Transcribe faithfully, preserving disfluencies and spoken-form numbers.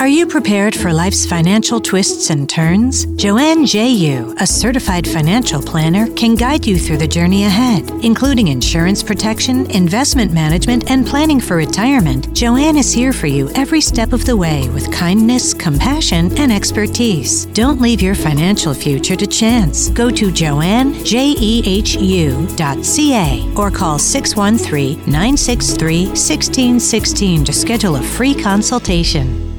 Are you prepared for life's financial twists and turns? Joanne J U, a certified financial planner, can guide you through the journey ahead, including insurance protection, investment management, and planning for retirement. Joanne is here for you every step of the way with kindness, compassion, and expertise. Don't leave your financial future to chance. Go to joanne jehu dot c a or call six one three, nine six three, one six one six to schedule a free consultation.